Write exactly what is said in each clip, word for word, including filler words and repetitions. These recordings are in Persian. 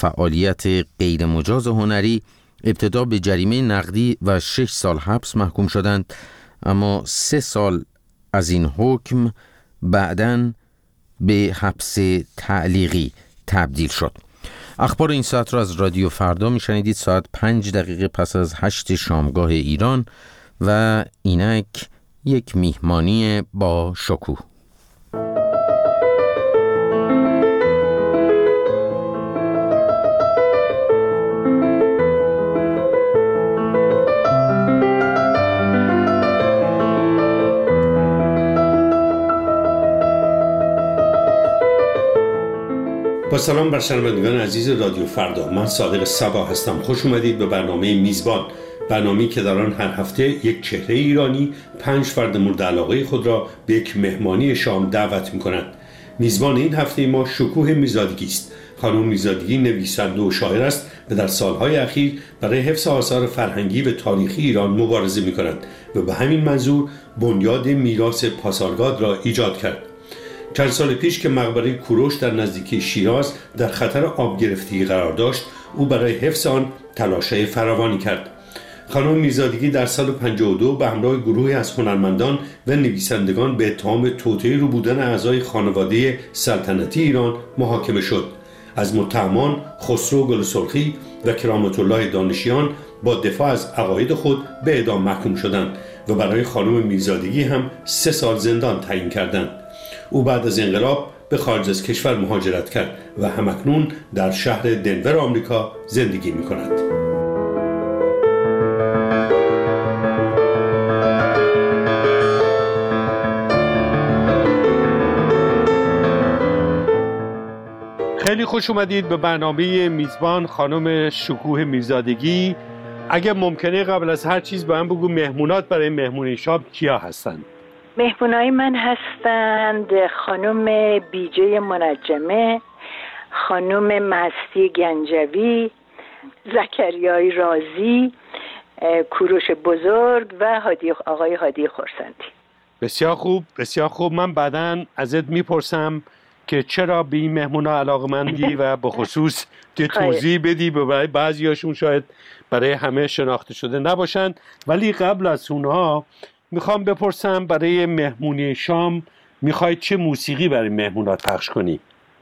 فعالیت غیر مجاز هنری ابتدا به جریمه نقدی و شش سال حبس محکوم شدند، اما سه سال از این حکم بعداً به حبس تعلیقی تبدیل شد. اخبار این ساعت را از رادیو فردا میشنیدید ساعت پنج دقیقه پس از هشت شامگاه ایران و اینک یک میهمانی با شکوه. با سلام بر شنوندگان عزیز رادیو فردا، من صادق صبا هستم. خوش اومدید به برنامه میزبان، برنامه‌ای که در آن هر هفته یک چهره ایرانی پنج فرد مورد علاقه خود را به یک مهمانی شام دعوت می‌کند. میزبان این هفته ما شکوه میرزادگی است. خانم میرزادگی نویسنده و شاعر است و در سالهای اخیر برای حفظ آثار فرهنگی و تاریخی ایران مبارزه می‌کند و به همین منظور بنیاد میراث پاسارگاد را ایجاد کرد. چند سال پیش که مقبره کوروش در نزدیکی شیراز در خطر آب گرفتگی قرار داشت، او برای حفظ آن تلاش‌های فراوانی کرد. خانم میرزادگی در سال پنجاه و دو به همراه گروهی از هنرمندان و نویسندگان به اتهام توطئه رو بودن اعضای خانواده سلطنتی ایران محاکمه شد. از متهمان خسرو گل سرخی و کرامت الله دانشیان با دفاع از عقاید خود به اعدام محکوم شدند و برای خانم میرزادگی هم سه سال زندان تعیین کردند. او بعد از انقلاب به خارج از کشور مهاجرت کرد و همکنون در شهر دنور آمریکا زندگی می کند. خیلی خوش اومدید به برنامه میزبان خانم شکوه میرزادگی. اگه ممکنه قبل از هر چیز به من بگو مهمونات برای مهمونی شام کیا هستند؟ مهمونای من هستند خانم بیجه منجمه، خانم مستی گنجوی، زکریای رازی، کوروش بزرگ و هادی آقای هادی خرسندی. بسیار خوب، بسیار خوب. من بعداً ازت میپرسم که چرا به این مهمونا علاقه‌مندی و به خصوص که توضیح بدی، برای بعضیاشون شاید برای همه شناخته شده نباشند. ولی قبل از اونها میخوام بپرسم برای مهمونی شام میخوای چه موسیقی برای مهمونات پخش کنی؟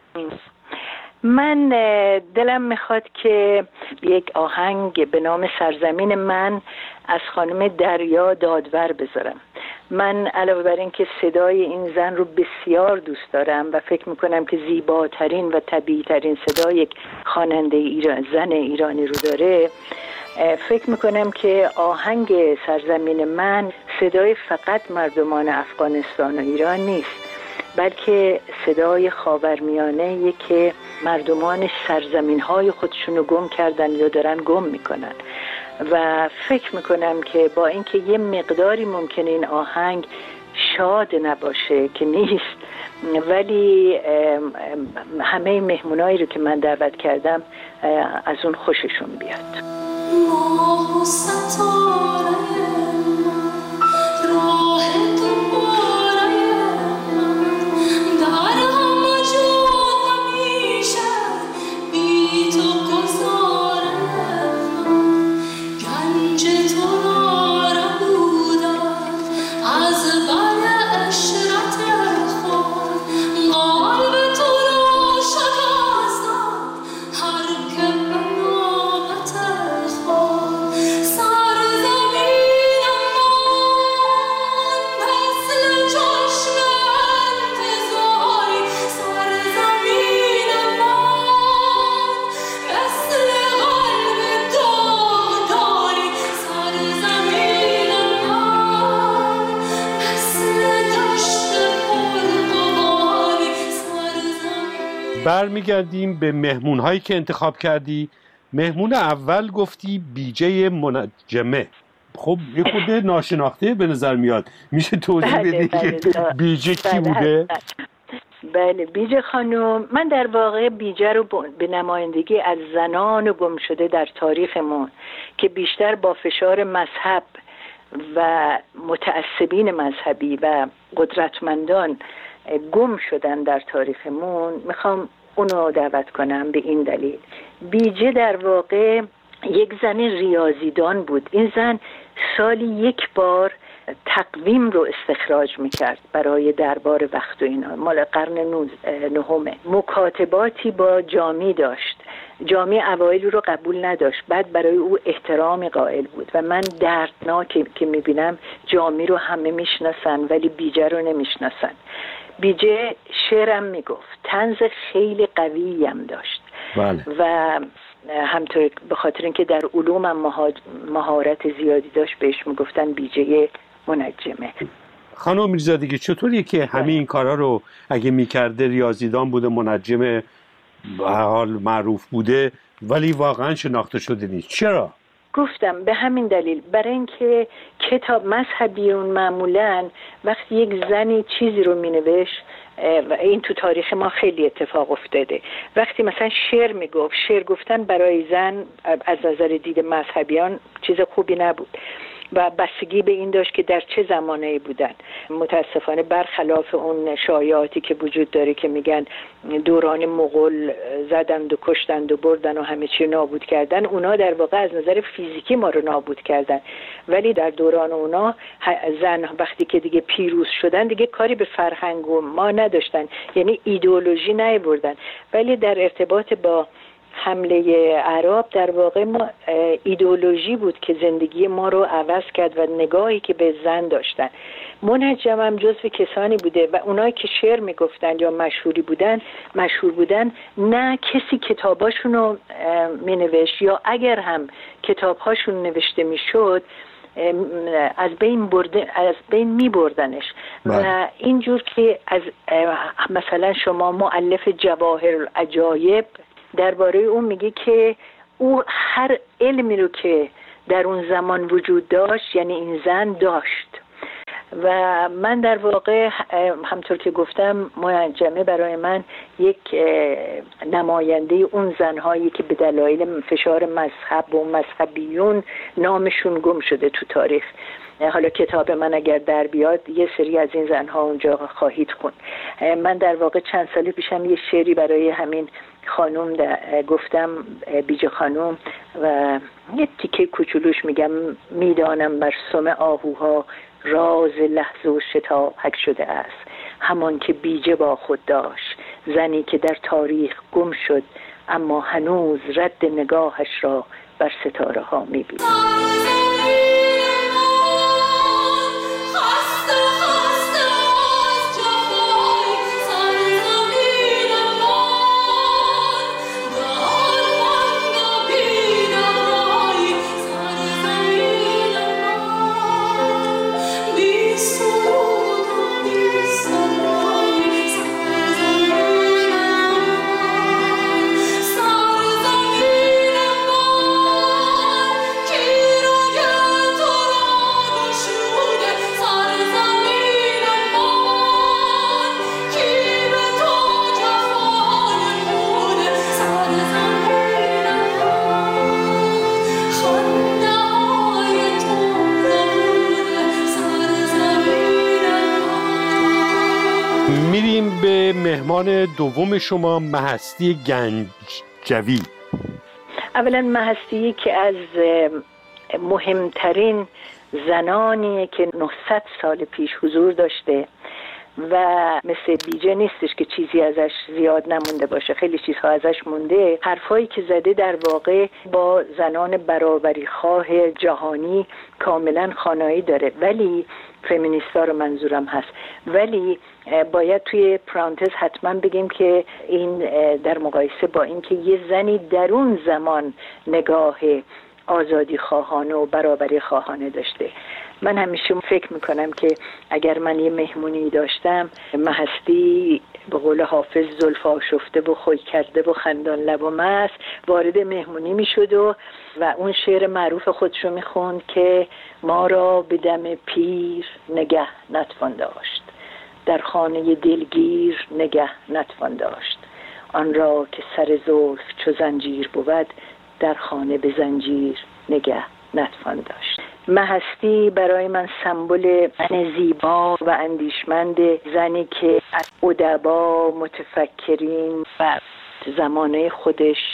من دلم میخواد که یک آهنگ به نام سرزمین من از خانم دریا دادور بذارم. من علاوه بر این که صدای این زن رو بسیار دوست دارم و فکر میکنم که زیباترین و طبیعی ترین صدای یک خواننده ایران زن ایرانی رو داره، فکر میکنم که آهنگ سرزمین من صدای فقط مردمان افغانستان و ایران نیست، بلکه صدای خاورمیانه‌ای که مردمان سرزمین‌های خودشونو گم کردن یا دارن گم میکنن و فکر میکنم که با اینکه یه مقداری ممکنه این آهنگ شاد نباشه که نیست، ولی همه مهمونایی رو که من دعوت کردم از اون خوششون بیاد. ماه و ستاره راه دوباره در همه جا همیشه بی تو گذاره گنج تو را ربودم از بر اشرت خود قلب تو را شکستم هر که بنامت خود سرزمین من مثل چشم انتظاری سرزمین من مثل قلب داغداری سرزمین من مثل دشت پرغباری سرزمین. برمیگردیم به مهمون هایی که انتخاب کردی. مهمون اول گفتی بیجه منجمه. خب یه خورده ناشناخته به نظر میاد، میشه توضیح بدی که بیجه کی بوده؟ بله، بیجه خانم، من در واقع بیجه رو به نمایندگی از زنان گم شده در تاریخمون که بیشتر با فشار مذهب و متعصبین مذهبی و قدرتمندان گم شدن در تاریخمون، میخوام اونو دعوت کنم به این دلیل بیجه در واقع یک زن ریاضیدان بود. این زن سالی یک بار تقویم رو استخراج میکرد برای دربار وقت و اینا، مال قرن نهمه. مکاتباتی با جامی داشت. جامی اوایل رو قبول نداشت، بعد برای او احترام قائل بود و من دردناک که میبینم جامی رو همه میشناسن ولی بیجه رو نمیشناسن. بیجه شعرم میگفت، طنز خیلی قویی هم داشت. بله. و همطور به خاطر اینکه در علوم هم مهارت زیادی داشت بهش میگفتن بیجه منجمه. خانم میرزادگی چطوریه که همه این کارا رو اگه میکرده، ریاضیدان بوده، منجم به حال معروف بوده، ولی واقعا شناخته شده نیست؟ چرا؟ گفتم به همین دلیل، برای اینکه کتاب مذهبیون معمولاً وقتی یک زنی چیزی رو مینوشت، و این تو تاریخ ما خیلی اتفاق افتاده، وقتی مثلا شعر میگفت، شعر گفتن برای زن از نظر دید مذهبیان چیز خوبی نبود و بستگی به این داشت که در چه زمانه‌ای بودن. متاسفانه برخلاف اون شایعاتی که وجود داره که میگن دوران مغول زدند و کشتند و بردن و همه چی نابود کردن، اونا در واقع از نظر فیزیکی ما رو نابود کردن، ولی در دوران اونا زن وقتی که دیگه پیروز شدن دیگه کاری به فرهنگ و ما نداشتن، یعنی ایدئولوژی نیاوردن. ولی در ارتباط با حمله عرب در واقع ما ایدئولوژی بود که زندگی ما رو عوض کرد و نگاهی که به زن داشتن. منجم هم جزو کسانی بوده و اونایی که شعر میگفتن یا مشهوری بودن مشهور بودن نه کسی کتاباشون رو مینوشت، یا اگر هم کتابهاشون نوشته میشد از بین برده، از بین می بردنش. و اینجور که از مثلا شما مؤلف جواهر العجایب درباره اون میگه که او هر علمی رو که در اون زمان وجود داشت، یعنی این زن داشت. و من در واقع همطور که گفتم منجمه برای من یک نماینده اون زنهایی که به دلایل فشار مذهب و مذهبیون نامشون گم شده تو تاریخ. حالا کتاب من اگر در بیاد یه سری از این زنها اونجا خواهید خوند. من در واقع چند سال پیشم یه شعری برای همین خانم گفتم، بیجه خانم، و یه تیکه کوچولوش میگم: میدانم بر سم آهوها راز لحظه و شتابک شده است، همان که بیجه با خود داشت، زنی که در تاریخ گم شد اما هنوز رد نگاهش را بر ستاره ها میبینید. میریم به مهمان دوم شما، مهستی گنجوی. اولا مهستی که از مهمترین زنانی که نهصد سال پیش حضور داشته و مثل بیجه نیستش که چیزی ازش زیاد نمونده باشه، خیلی چیزها ازش مونده. حرفایی که زده در واقع با زنان برابری خواه جهانی کاملا خانایی داره، ولی فمینیستا رو منظورم هست. ولی باید توی پرانتز حتما بگیم که این در مقایسه با این که یه زنی در اون زمان نگاه آزادی خواهانه و برابری خواهانه داشته. من همیشه فکر میکنم که اگر من یه مهمونی داشتم، مهستی به قول حافظ زلف آشفته و خوی کرده و خندان لب و مست وارد مهمونی میشد و و اون شعر معروف خودشو میخوند که ما را به دم پیر نگه نتوان داشت، در خانه دلگیر نگه نتوان داشت، آن را که سر زلف چو زنجیر بود، در خانه به زنجیر نگه نتوان داشت. مهستی برای من سمبل زن زیبا و اندیشمند، زنی که از ادبا، متفکرین و زمانه خودش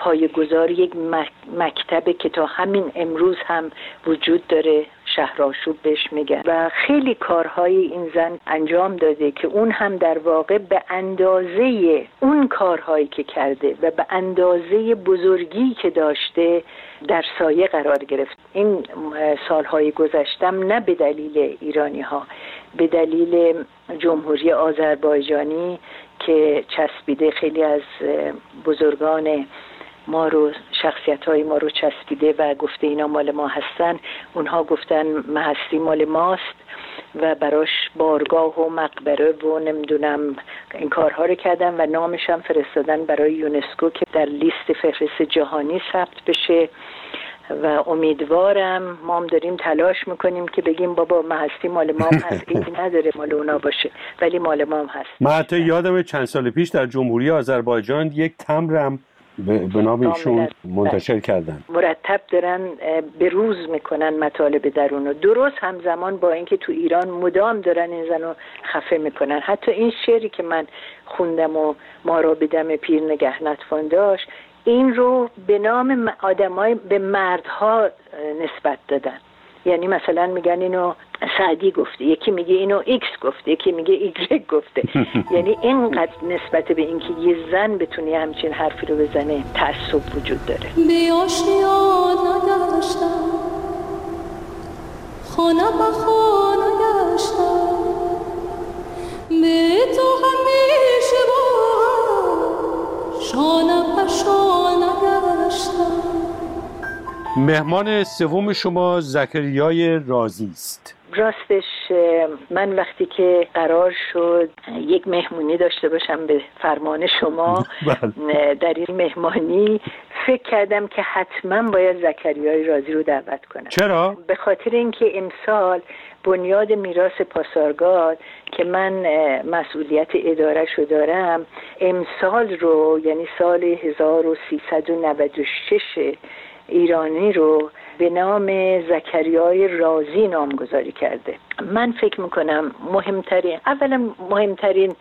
پایه‌گذار یک مکتبه که تا همین امروز هم وجود داره، شهرآشوب بهش میگن، و خیلی کارهای این زن انجام داده که اون هم در واقع به اندازه اون کارهایی که کرده و به اندازه بزرگی که داشته در سایه قرار گرفت. این سالهای گذشتم نه به دلیل ایرانی ها، به دلیل جمهوری آذربایجانی که چسبیده، خیلی از بزرگان ما رو، شخصیت های ما رو چسبیده و گفته اینا مال ما هستن. اونها گفتن مهستی مال ماست و براش بارگاه و مقبره و نمیدونم این کارها رو کردن و نامش هم فرستادن برای یونسکو که در لیست فهرست جهانی ثبت بشه و امیدوارم، ما هم داریم تلاش میکنیم که بگیم بابا مهستی مال ما هم هست، این نداره مال اونا باشه، ولی مال ما هم هست. من حتی یادم چند سال پیش در جمهوری آذربایجان یک تمرم به نام ایشون منتشر کردن. مرتب دارن به روز میکنن مطالب درونو، درست همزمان با اینکه تو ایران مدام دارن این زنو خفه میکنن. حتی این شعری که من خوندم و ما را به دم پیر نگه نتوان داشت، این رو به نام آدمای به مردها نسبت دادن. یعنی مثلا میگن اینو سعدی گفته، یکی میگه اینو ایکس گفته، یکی میگه ایگرگ گفته. یعنی اینقدر نسبت به اینکه یه زن بتونه همچین حرفی رو بزنه تعصب وجود داره. بیاشیان نداشتم، خانه با خانه گشتم، به تو همیشه با شانه با شانه گشتم. مهمان سوم شما زکریای رازی است. راستش من وقتی که قرار شد یک مهمونی داشته باشم به فرمان شما در این مهمانی، فکر کردم که حتما باید زکریای رازی رو دعوت کنم. چرا؟ به خاطر اینکه امسال بنیاد میراث پاسارگاد که من مسئولیت اداره‌شو دارم، امسال رو یعنی سال هزار و سیصد و نود و شش ایرانی رو به نام زکریای رازی نامگذاری کرده. من فکر میکنم مهمترین، اولا مهمترین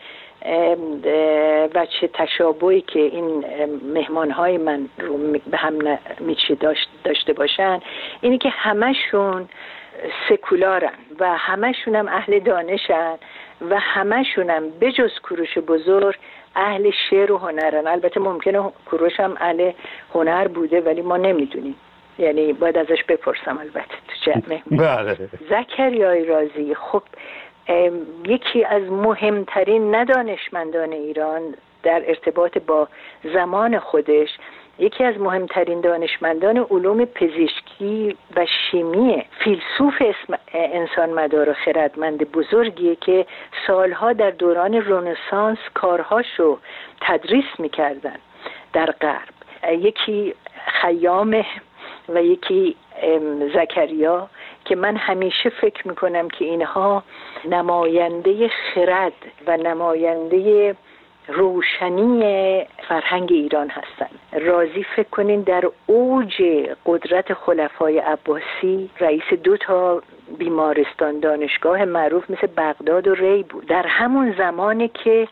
وجه تشابهی که این مهمانهای من رو به هم میشه داشته باشن اینه که همشون سکولارن و همشون هم اهل دانشن و همشون هم بجز کوروش بزرگ اهل شعر و هنرن. البته ممکنه کوروش هم اهل هنر بوده ولی ما نمیدونیم، یعنی باید ازش بپرسم البته تو چه بله. زکریای رازی خب یکی از مهمترین ندانشمندان ایران در ارتباط با زمان خودش، یکی از مهمترین دانشمندان علوم پزشکی و شیمی، فیلسوف انسان مدار و خردمند بزرگیه که سالها در دوران رنسانس کارهاشو تدریس میکردن در غرب. یکی خیامه و یکی زکریا که من همیشه فکر میکنم که اینها نماینده خرد و نماینده روشنی فرهنگ ایران هستن. رازی فکر کنین در اوج قدرت خلفای عباسی رئیس دو تا بیمارستان دانشگاه معروف مثل بغداد و ری بود، در همون زمانی که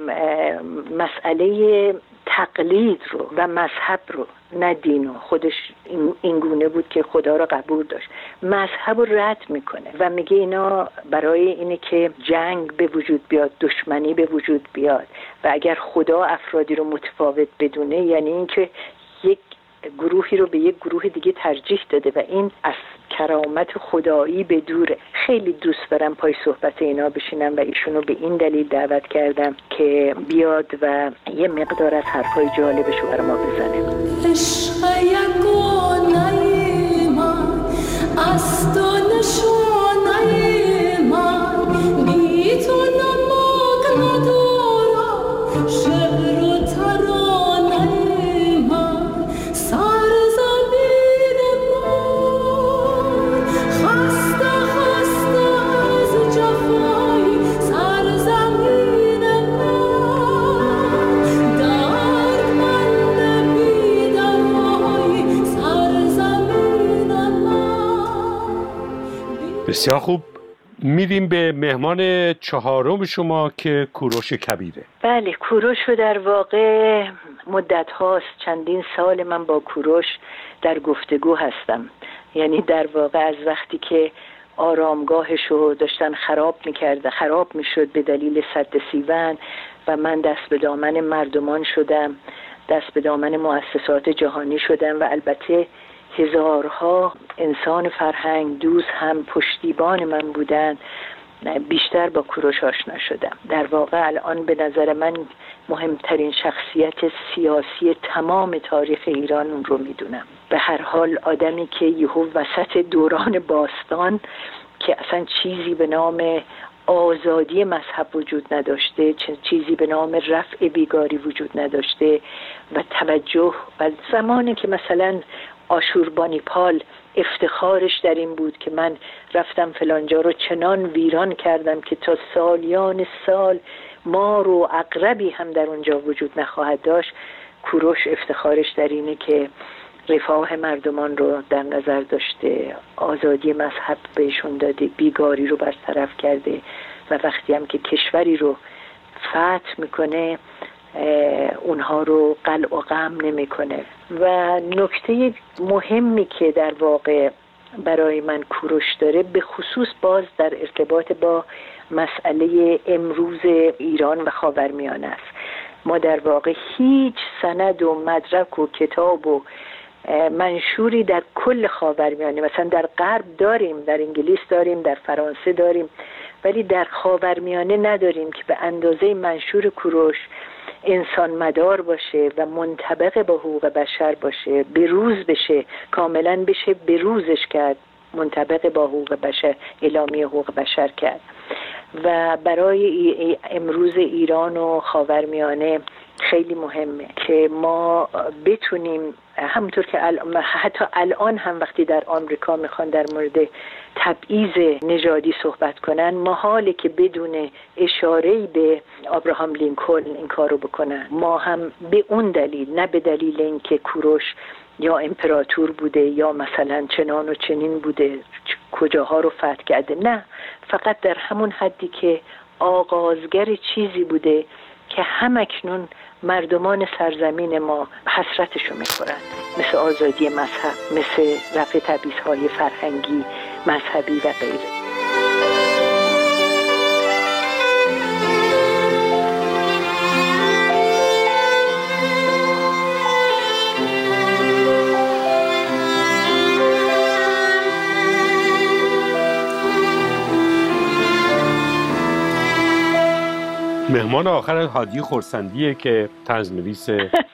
مسئله تقلید رو و مذهب رو، نه دین و خودش این گونه بود که خدا رو قبول داشت، مذهب رو رد میکنه و میگه اینا برای اینه که جنگ به وجود بیاد، دشمنی به وجود بیاد و اگر خدا افرادی رو متفاوت بدونه یعنی اینکه یک گروهی رو به یک گروه دیگه ترجیح داده و این از کرامت خدایی به دوره. خیلی دوست دارم پای صحبت اینا بشینم و ایشونو به این دلیل دعوت کردم که بیاد و یه مقدار از حرفای جالبشو برای ما بزنه. عشق یگانه من از تو نشانه من، بی تو نمک ندارم شعر و ترانه من، سرزمین من خسته خسته از جفای سرزمین من، دردمند بی دوای سرزمین من. بسیار خوب. میریم به مهمان چهارم شما که کوروش کبیره. بله، کوروش رو در واقع مدت هاست، چندین سال من با کوروش در گفتگو هستم. یعنی در واقع از وقتی که آرامگاهش رو داشتن خراب میکرده خراب میشد به دلیل سد سیون و من دست به دامن مردمان شدم، دست به دامن مؤسسات جهانی شدم و البته هزارها انسان فرهنگ دوست هم پشتیبان من بودن، بیشتر با کوروش آشنا شدم. در واقع الان به نظر من مهمترین شخصیت سیاسی تمام تاریخ ایران اون رو میدونم. به هر حال آدمی که یهو وسط دوران باستان که اصلا چیزی به نام آزادی مذهب وجود نداشته، چیزی به نام رفع بیگاری وجود نداشته و توجه و زمانی که مثلا آشوربانیپال افتخارش در این بود که من رفتم فلانجا رو چنان ویران کردم که تا سالیان سال مار و عقربی هم در اونجا وجود نخواهد داشت، کوروش افتخارش در اینه که رفاه مردمان رو در نظر داشته، آزادی مذهب بهشون داده، بیگاری رو برطرف کرده و وقتی هم که کشوری رو فتح میکنه اونها رو قلع و قم نمیکنه. و نکته مهمی که در واقع برای من کوروش داره به خصوص باز در ارتباط با مسئله امروز ایران و خاورمیانه است. ما در واقع هیچ سند و مدرک و کتاب و منشوری در کل خاورمیانه، مثلا در غرب داریم، در انگلیس داریم، در فرانسه داریم، ولی در خاورمیانه نداریم که به اندازه منشور کوروش انسان مدار باشه و منطبق با حقوق بشر باشه، بروز بشه، کاملا بشه بروزش کرد، منطبق با حقوق بشر، اعلامیه حقوق بشر کرد. و برای امروز ایران و خاورمیانه خیلی مهمه که ما بتونیم همونطور که حتی الان هم وقتی در آمریکا میخوان در مورد تبعیض نژادی صحبت کنن، محاله که بدون اشاره‌ای به ابراهام لینکلن این کارو بکنن. ما هم به اون دلیل، نه به دلیل اینکه کوروش یا امپراتور بوده یا مثلا چنان و چنین بوده کجاها رو فتح کرده، نه، فقط در همون حدی که آغازگر چیزی بوده که همکنون مردمان سرزمین ما حسرتشو میخورند، مثل آزادی مذهب، مثل رفع تبعیض‌های فرهنگی، مذهبی و غیره. مهمان آخر هادی خرسندیه که طنزنویس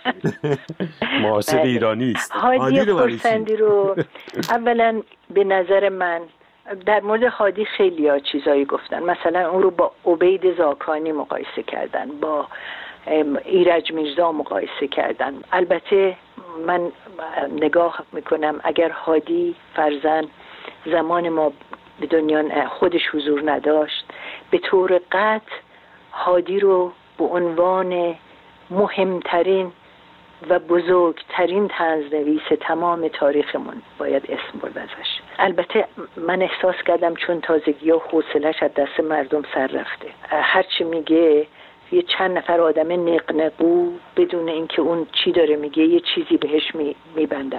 معاصر ایرانی است. هادی خرسندی رو اولا به نظر من در مورد هادی خیلی ها چیزایی گفتن، مثلا اون رو با عبید زاکانی مقایسه کردن، با ایرج میرزا مقایسه کردن. البته من نگاه میکنم اگر هادی فرزن زمان ما به دنیا خودش حضور نداشت، به طور قطع هادی رو به عنوان مهمترین و بزرگترین طنزنویس تمام تاریخمون باید اسم برد ازش. البته من احساس کردم چون تازگی ها حوصله‌اش از دست مردم سر رفته، هرچی میگه یه چند نفر آدم نقنقو بدون اینکه اون چی داره میگه یه چیزی بهش میبندن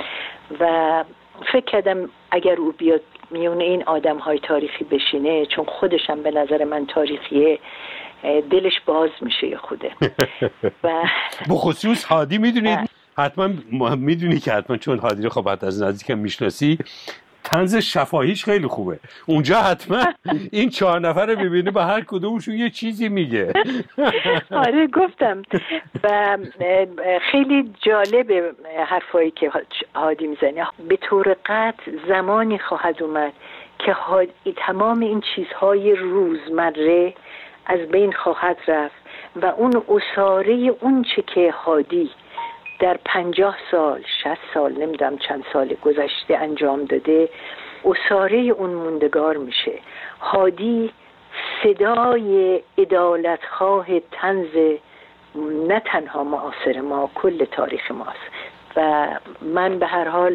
و فکر کردم اگر او بیاد میونه این آدم های تاریخی بشینه، چون خودشم به نظر من تاریخیه، دلش باز میشه خوده. و بخصوص هادی میدونید حتما میدونی که حتما چون هادی رو خب از نزدیکم میشناسی، طنز شفاهیش خیلی خوبه. اونجا حتما این چهار نفر رو ببینه با هر کدومشون یه چیزی میگه. آره گفتم و خیلی جالبه حرفایی که هادی میزنه. به طور قطع زمانی خواهد اومد که هادی تمام این چیزهای روزمره از بین خواهد رفت و اون اساره اون چه که هادی در پنجاه سال شصت سال نمیدونم چند سال گذشته انجام داده، اساره اون موندگار میشه. هادی صدای عدالتخواه طنز نه تنها معاصر ما، کل تاریخ ماست و من به هر حال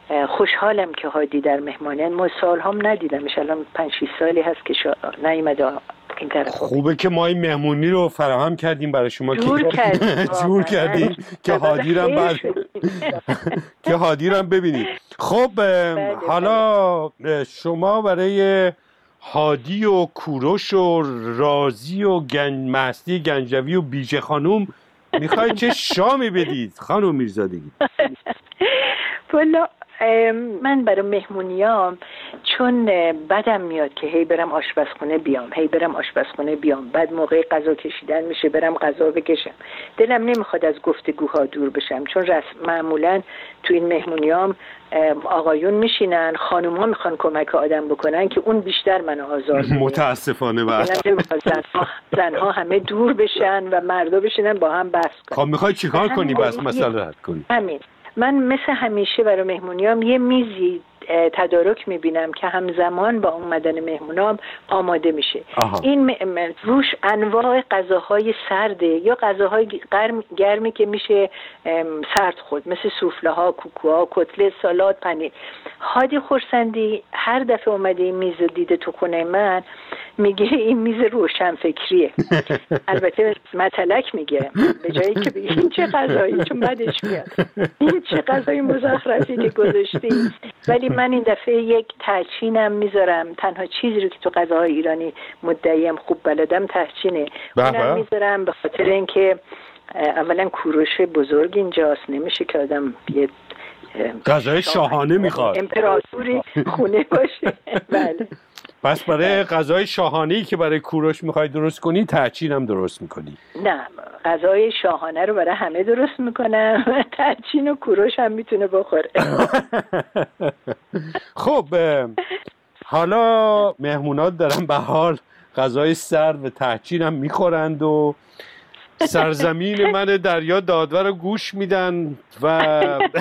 خوشحالم که هادی در مهمانه. ما سال هم ندیدمش، الان پنج شیش سالی هست که شا... نیومده این طرف. خوبه که ما این مهمونی رو فراهم کردیم برای شما، جور کردیم جور کردیم که هادی رو بعد که هادی رو ببینید. خب حالا شما برای هادی و کوروش و رازی و گنج مستی گنجوی و بیژه خانوم میخواید چه شامی بدید خانوم میرزادگی؟ والا من برای مهمونیام چون بدم میاد که هی برم آشپزخونه بیام هی برم آشپزخونه بیام بعد موقع غذا کشیدن میشه برم غذا بکشم، دلم نمیخواد از گفتگوها دور بشم، چون رسم معمولا تو این مهمونیام آقایون میشینن، خانوما میخوان کمک آدم بکنن که اون بیشتر منو آزار میده. متاسفانه بعد زنها زنها همه دور بشن و مردا بشینن با هم بحث کنن. خب میخوای چیکار کنی بس مسئله رد کنی؟ همین. من مثل همیشه برای مهمونیام یه میزی تدارک میبینم که همزمان با اومدن مهمونام آماده میشه. آها. این م- روش انواع غذاهای سرده یا غذاهای گرمی که میشه سرد خورد، مثل سوفله ها، کوکوها، کتلت، سالاد، پنیر. هادی خورسندی هر دفعه اومده این میز دیده تو خونه من میگه این میز روشن فکریه. البته متلک میگه به جایی که بگه این چه غذایی، چون بعدش میاد این چه غذای مزخرفی که گذاشتی. ولی من این دفعه یک تهچینم میذارم، تنها چیزی رو که تو غذاهای ایرانی مدعیم خوب بلدم تهچینه. اونم میذارم به خاطر اینکه اولا کوروش بزرگ اینجاست، نمیشه که آدم یه غذای شاهانه میخواد، امپراتوری خونه باشه. بله. پس برای غذای شاهانه‌ای که برای کوروش میخوای درست کنی تهچین هم درست میکنی؟ نه، غذای شاهانه رو برای همه درست میکنم، تهچین و کوروش هم میتونه بخوره. خب حالا مهمونات دارن به حال غذای سرد و تهچین هم میخورند و سرزمین من دریا دادور رو گوش میدن و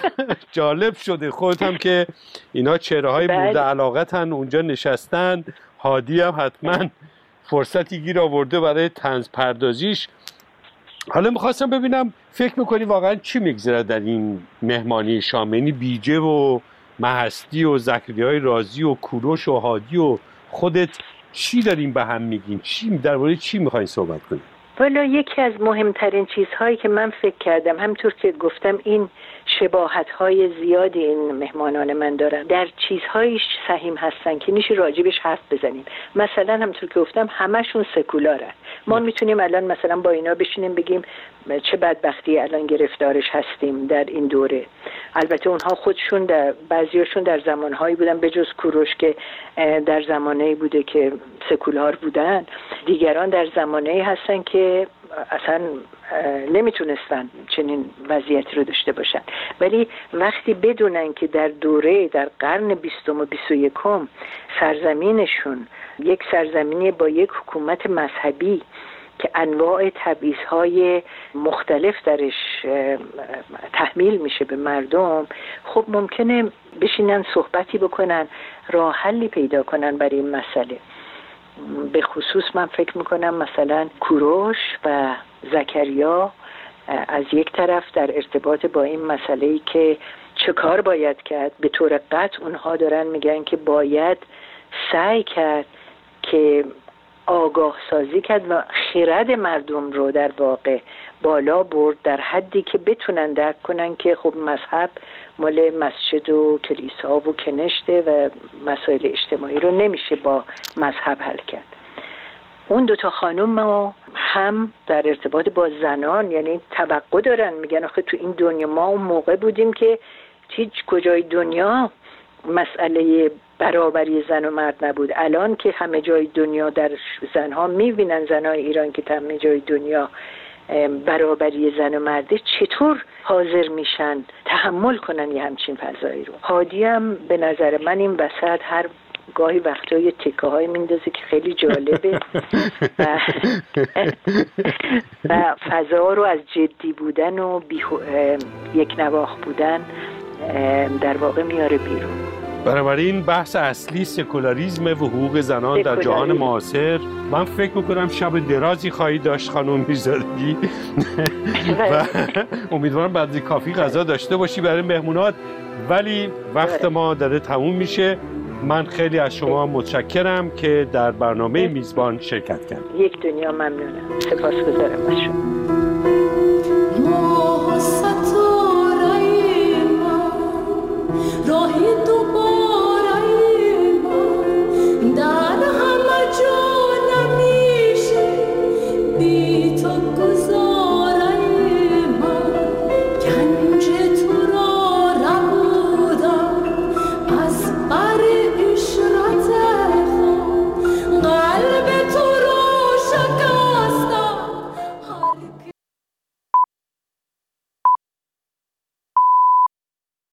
جالب شده خودت هم که اینا چهره های مورد علاقتن اونجا نشستن. هادی هم حتما فرصتی گیر آورده برای طنز پردازیش. حالا میخواستم ببینم فکر میکنی واقعا چی میگذره در این مهمانی شام، یعنی بیجه و مهستی و زکریای رازی و کوروش و هادی و خودت چی داریم به هم میگین؟ چی درباره چی میخواین صحبت کنیم؟ والا یکی از مهمترین چیزهایی که من فکر کردم، همطور که گفتم این شباهت‌های زیادی این مهمانان من دارن، در چیزهایی سهیم هستن که میشه راجبش حرف بزنیم. مثلا همطور که گفتم همشون سکولارن. ما میتونیم الان مثلا با اینا بشینیم بگیم چه بدبختی الان گرفتارش هستیم در این دوره. البته اونها خودشون در بعضیاشون در زمانهایی بودن به جز کوروش که در زمانه‌ای بوده که سکولار بودن، دیگران در زمانه‌ای هستن که اصلا نمیتونستن چنین وضعیتی رو داشته باشن. ولی وقتی بدونن که در دوره در قرن بیستم و بیست و یکم سرزمینشون یک سرزمینی با یک حکومت مذهبی که انواع تبعیض‌های مختلف درش تحمیل میشه به مردم، خب ممکنه بشینن صحبتی بکنن، راه حلی پیدا کنن برای این مسئله. به خصوص من فکر میکنم مثلا کوروش و زکریا از یک طرف در ارتباط با این مسئله‌ای که چه کار باید کرد، به طور قطع اونها دارن میگن که باید سعی کرد که آگاه سازی کرد و خرد مردم رو در واقع بالا برد در حدی که بتونن درک کنن که خب مذهب مال مسجد و کلیسا و کنشته و مسائل اجتماعی رو نمیشه با مذهب حل کرد. اون دوتا خانم هم در ارتباط با زنان یعنی توقع دارن، میگن آخه تو این دنیا ما اون موقع بودیم که هیچ کجای دنیا مسئله برابری زن و مرد نبود. الان که همه جای دنیا در زنها میبینن، زنهای ایران که همه جای دنیا برابری زن و مرده، چطور حاضر میشن تحمل کنن یه همچین فضایی رو. هادی هم به نظر من این وسط هر گاهی وقتا یه تکه های میندازه که خیلی جالبه و, و فضا رو از جدی بودن و بیخو... یک نواخت بودن در واقع میاره بیرون. بنابراین بحث اصلی سکولاریسم و حقوق زنان در جهان معاصر. من فکر میکنم شب درازی خواهی داشت خانم میرزادگی و امیدوارم بعد کافی غذا داشته باشی برای مهمونات، ولی وقت ما داره تموم میشه. من خیلی از شما متشکرم که در برنامه میزبان شرکت کردید. یک دنیا ممنونم. سپاسگزارم از شما.